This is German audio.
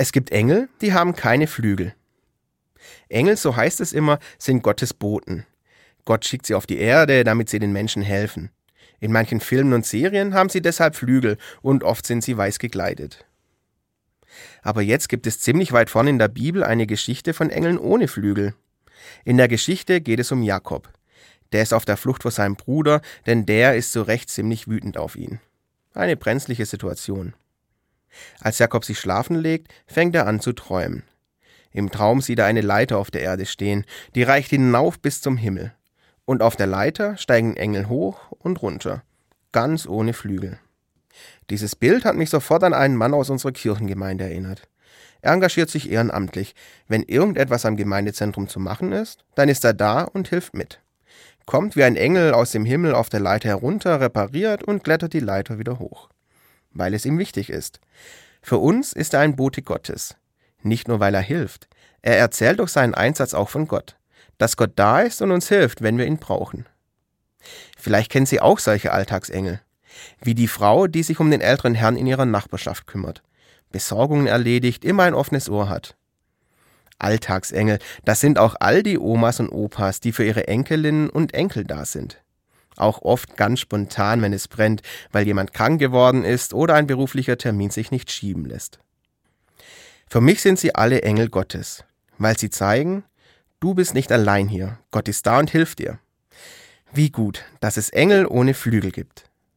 Es gibt Engel, die haben keine Flügel. Engel, so heißt es immer, sind Gottes Boten. Gott schickt sie auf die Erde, damit sie den Menschen helfen. In manchen Filmen und Serien haben sie deshalb Flügel und oft sind sie weiß gekleidet. Aber jetzt gibt es ziemlich weit vorne in der Bibel eine Geschichte von Engeln ohne Flügel. In der Geschichte geht es um Jakob. Der ist auf der Flucht vor seinem Bruder, denn der ist so recht ziemlich wütend auf ihn. Eine brenzliche Situation. Als Jakob sich schlafen legt, fängt er an zu träumen. Im Traum sieht er eine Leiter auf der Erde stehen, die reicht hinauf bis zum Himmel. Und auf der Leiter steigen Engel hoch und runter, ganz ohne Flügel. Dieses Bild hat mich sofort an einen Mann aus unserer Kirchengemeinde erinnert. Er engagiert sich ehrenamtlich. Wenn irgendetwas am Gemeindezentrum zu machen ist, dann ist er da und hilft mit. Kommt wie ein Engel aus dem Himmel auf der Leiter herunter, repariert und klettert die Leiter wieder hoch. Weil es ihm wichtig ist. Für uns ist er ein Bote Gottes. Nicht nur, weil er hilft. Er erzählt durch seinen Einsatz auch von Gott. Dass Gott da ist und uns hilft, wenn wir ihn brauchen. Vielleicht kennen Sie auch solche Alltagsengel. Wie die Frau, die sich um den älteren Herrn in ihrer Nachbarschaft kümmert. Besorgungen erledigt, immer ein offenes Ohr hat. Alltagsengel, das sind auch all die Omas und Opas, die für ihre Enkelinnen und Enkel da sind. Auch oft ganz spontan, wenn es brennt, weil jemand krank geworden ist oder ein beruflicher Termin sich nicht schieben lässt. Für mich sind sie alle Engel Gottes, weil sie zeigen, du bist nicht allein hier, Gott ist da und hilft dir. Wie gut, dass es Engel ohne Flügel gibt.